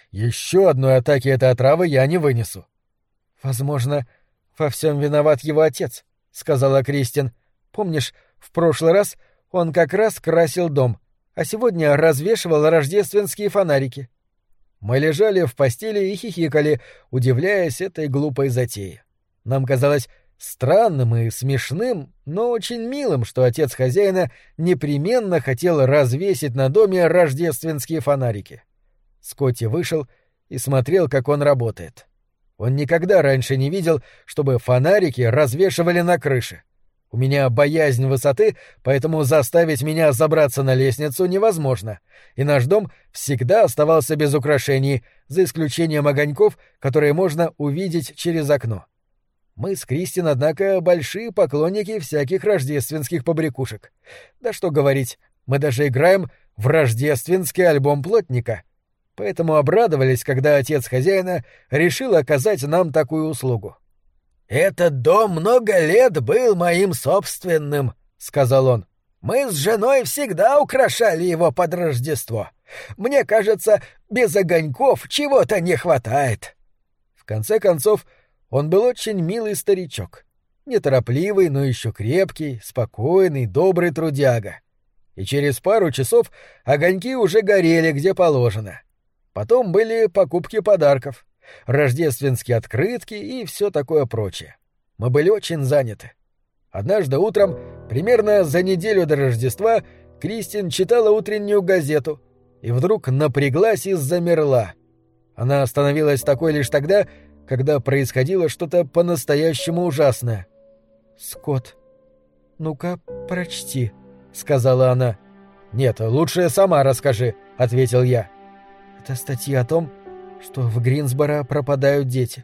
еще одной атаки этой отравы я не вынесу. «Возможно, во всем виноват его отец», — сказала Кристин. «Помнишь, в прошлый раз он как раз красил дом, а сегодня развешивал рождественские фонарики». Мы лежали в постели и хихикали, удивляясь этой глупой затее. Нам казалось странным и смешным, но очень милым, что отец хозяина непременно хотел развесить на доме рождественские фонарики. Скотти вышел и смотрел, как он работает. Он никогда раньше не видел, чтобы фонарики развешивали на крыше. У меня боязнь высоты, поэтому заставить меня забраться на лестницу невозможно, и наш дом всегда оставался без украшений, за исключением огоньков, которые можно увидеть через окно. Мы с Кристин, однако, большие поклонники всяких рождественских побрякушек. Да что говорить, мы даже играем в рождественский альбом плотника. Поэтому обрадовались, когда отец хозяина решил оказать нам такую услугу. «Этот дом много лет был моим собственным», — сказал он. «Мы с женой всегда украшали его под Рождество. Мне кажется, без огоньков чего-то не хватает». В конце концов, он был очень милый старичок. Неторопливый, но еще крепкий, спокойный, добрый трудяга. И через пару часов огоньки уже горели где положено. Потом были покупки подарков, рождественские открытки и все такое прочее. Мы были очень заняты. Однажды утром, примерно за неделю до Рождества, Кристин читала утреннюю газету и вдруг напряглась и замерла. Она становилась такой лишь тогда, когда происходило что-то по-настоящему ужасное. «Скотт, ну-ка, прочти», — сказала она. «Нет, лучше сама расскажи», — ответил я. «Это статья о том, что в Гринсборо пропадают дети».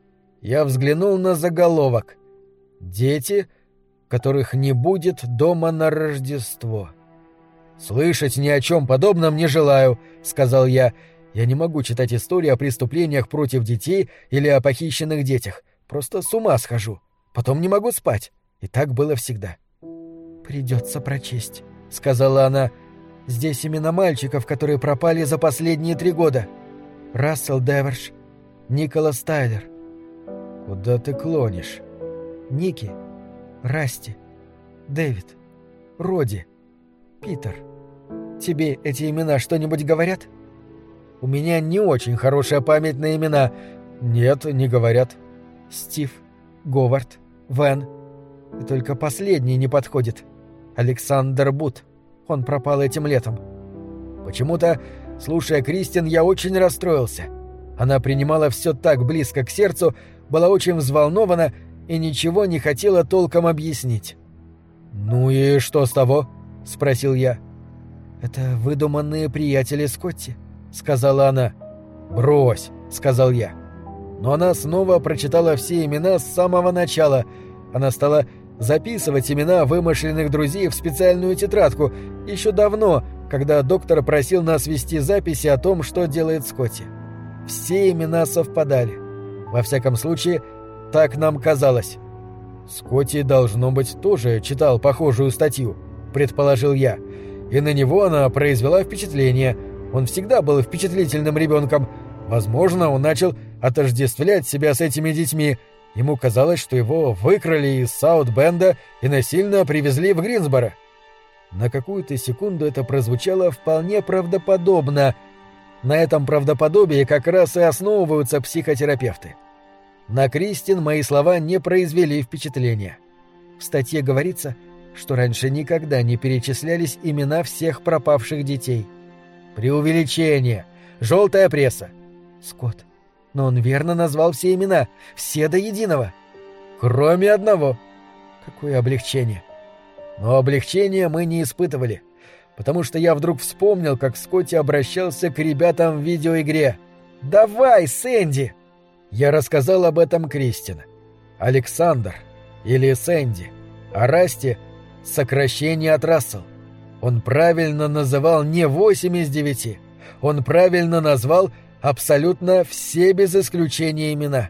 Я взглянул на заголовок. «Дети, которых не будет дома на Рождество». «Слышать ни о чем подобном не желаю», — сказал я. «Я не могу читать истории о преступлениях против детей или о похищенных детях. Просто с ума схожу. Потом не могу спать. И так было всегда». «Придется прочесть», — сказала она. «Здесь имена мальчиков, которые пропали за последние 3 года. Рассел Деверш, Николас Тайлер». «Куда ты клонишь?» «Ники, Расти, Дэвид, Роди, Питер. Тебе эти имена что-нибудь говорят?» «У меня не очень хорошая память на имена». «Нет, не говорят». «Стив, Говард, Вен. И только последний не подходит. Александр Бут. Он пропал этим летом». Почему-то, слушая Кристин, я очень расстроился. Она принимала все так близко к сердцу, была очень взволнована и ничего не хотела толком объяснить. «Ну и что с того?» — спросил я. «Это выдуманные приятели Скотти», — сказала она. «Брось», — сказал я. Но она снова прочитала все имена с самого начала. Она стала записывать имена вымышленных друзей в специальную тетрадку еще давно, когда доктор просил нас вести записи о том, что делает Скотти. Все имена совпадали. Во всяком случае, так нам казалось. «Скотти, должно быть, тоже читал похожую статью», — предположил я. «И на него она произвела впечатление. Он всегда был впечатлительным ребенком. Возможно, он начал отождествлять себя с этими детьми. Ему казалось, что его выкрали из Саут-Бенда и насильно привезли в Гринсборо». На какую-то секунду это прозвучало вполне правдоподобно. На этом правдоподобии как раз и основываются психотерапевты. На Кристин мои слова не произвели впечатления. В статье говорится, что раньше никогда не перечислялись имена всех пропавших детей. Преувеличение. Желтая пресса. Скотт, но он верно назвал все имена, все до единого. Кроме одного. Какое облегчение. Но облегчения мы не испытывали, потому что я вдруг вспомнил, как Скотти обращался к ребятам в видеоигре. «Давай, Сэнди!» Я рассказал об этом Кристин. Александр или Сэнди, а Расти — сокращение от Рассел. Он правильно называл не 8 из 9. Он правильно назвал абсолютно все без исключения имена.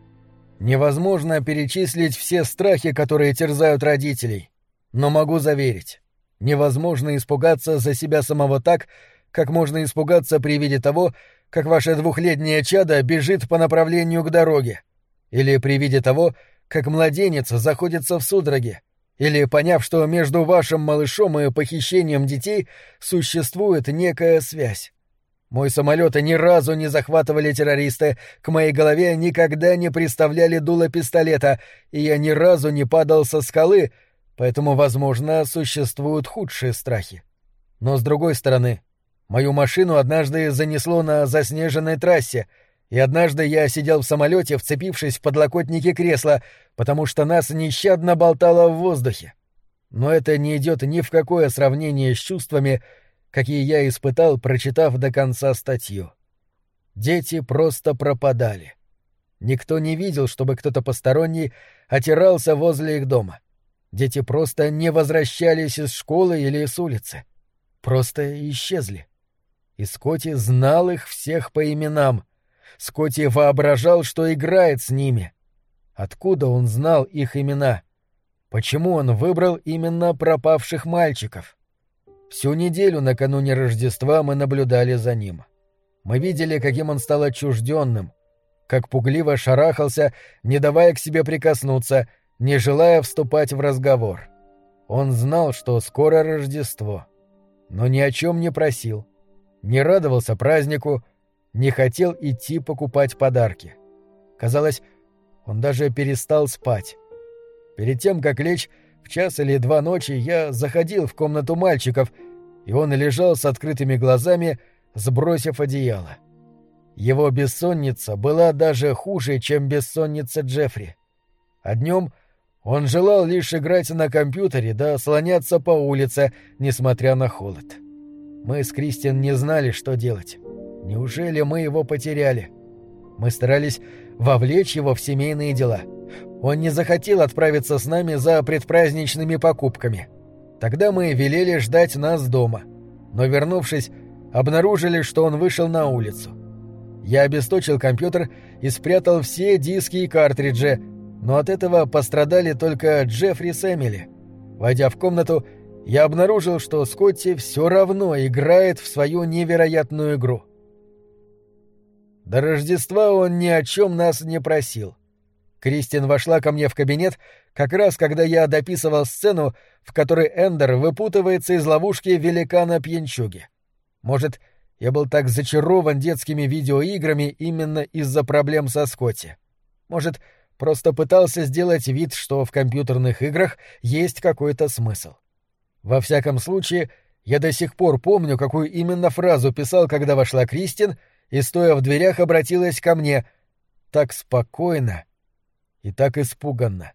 Невозможно перечислить все страхи, которые терзают родителей. Но могу заверить, невозможно испугаться за себя самого так, как можно испугаться при виде того, как ваше двухлетнее чадо бежит по направлению к дороге, или при виде того, как младенец заходится в судороге, или поняв, что между вашим малышом и похищением детей существует некая связь. Мой самолет ни разу не захватывали террористы, к моей голове никогда не приставляли дуло пистолета, и я ни разу не падал со скалы, поэтому, возможно, существуют худшие страхи. Но, с другой стороны, мою машину однажды занесло на заснеженной трассе, и однажды я сидел в самолете, вцепившись в подлокотники кресла, потому что нас нещадно болтало в воздухе. Но это не идет ни в какое сравнение с чувствами, какие я испытал, прочитав до конца статью. Дети просто пропадали. Никто не видел, чтобы кто-то посторонний отирался возле их дома. Дети просто не возвращались из школы или с улицы. Просто исчезли. И Скотти знал их всех по именам. Скотти воображал, что играет с ними. Откуда он знал их имена? Почему он выбрал именно пропавших мальчиков? Всю неделю накануне Рождества мы наблюдали за ним. Мы видели, каким он стал отчужденным, как пугливо шарахался, не давая к себе прикоснуться, не желая вступать в разговор. Он знал, что скоро Рождество, но ни о чем не просил, не радовался празднику, не хотел идти покупать подарки. Казалось, он даже перестал спать. Перед тем, как лечь, в 1 или 2 ночи я заходил в комнату мальчиков, и он лежал с открытыми глазами, сбросив одеяло. Его бессонница была даже хуже, чем бессонница Джеффри. А днем он желал лишь играть на компьютере да слоняться по улице, несмотря на холод. Мы с Кристин не знали, что делать. Неужели мы его потеряли? Мы старались вовлечь его в семейные дела. Он не захотел отправиться с нами за предпраздничными покупками. Тогда мы велели ждать нас дома. Но, вернувшись, обнаружили, что он вышел на улицу. Я обесточил компьютер и спрятал все диски и картриджи, но от этого пострадали только Джеффри с Эмили. Войдя в комнату, я обнаружил, что Скотти все равно играет в свою невероятную игру. До Рождества он ни о чем нас не просил. Кристин вошла ко мне в кабинет, как раз когда я дописывал сцену, в которой Эндер выпутывается из ловушки великана-пьянчуги. Может, я был так зачарован детскими видеоиграми именно из-за проблем со Скотти. Может, просто пытался сделать вид, что в компьютерных играх есть какой-то смысл. Во всяком случае, я до сих пор помню, какую именно фразу писал, когда вошла Кристин, и, стоя в дверях, обратилась ко мне так спокойно и так испуганно.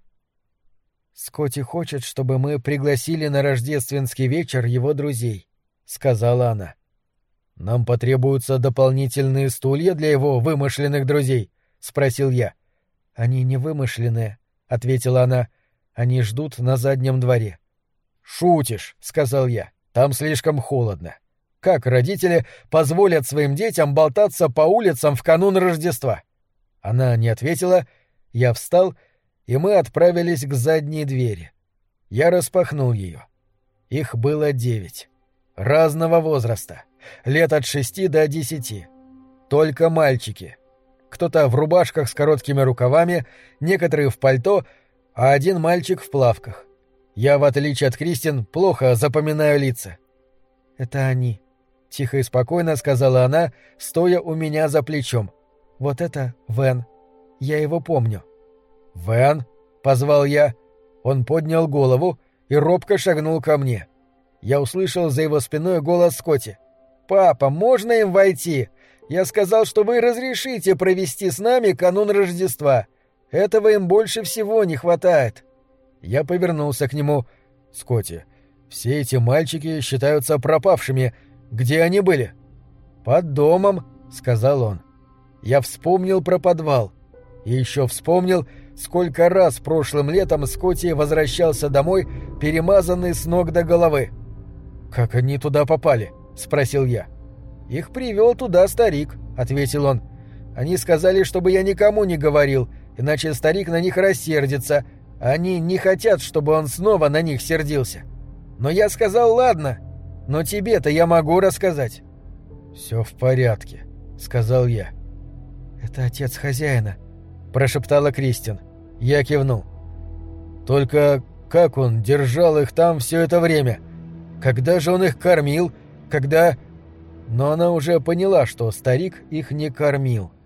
«Скотти хочет, чтобы мы пригласили на рождественский вечер его друзей», — сказала она. «Нам потребуются дополнительные стулья для его вымышленных друзей?» — спросил я. «Они не вымышленные», — ответила она. «Они ждут на заднем дворе». «Шутишь», — сказал я. «Там слишком холодно. Как родители позволят своим детям болтаться по улицам в канун Рождества?» Она не ответила, я встал, и мы отправились к задней двери. Я распахнул ее. Их было 9. Разного возраста. Лет от 6 до 10. Только мальчики. Кто-то в рубашках с короткими рукавами, некоторые в пальто, а один мальчик в плавках. Я, в отличие от Кристин, плохо запоминаю лица. «Это они», — тихо и спокойно сказала она, стоя у меня за плечом. «Вот это Вен. Я его помню». «Вен?» — позвал я. Он поднял голову и робко шагнул ко мне. Я услышал за его спиной голос Скотти. «Папа, можно им войти? Я сказал, что вы разрешите провести с нами канун Рождества. Этого им больше всего не хватает». Я повернулся к нему. «Скотти, все эти мальчики считаются пропавшими. Где они были?» «Под домом», — сказал он. Я вспомнил про подвал. И еще вспомнил, сколько раз прошлым летом Скотти возвращался домой, перемазанный с ног до головы. «Как они туда попали?» — спросил я. «Их привел туда старик», — ответил он. «Они сказали, чтобы я никому не говорил, иначе старик на них рассердится. Они не хотят, чтобы он снова на них сердился. Но я сказал, ладно, но тебе-то я могу рассказать». «Все в порядке», — сказал я. «Это отец хозяина», — прошептала Кристин. Я кивнул. «Только как он держал их там все это время? Когда же он их кормил? Когда...» Но она уже поняла, что старик их не кормил.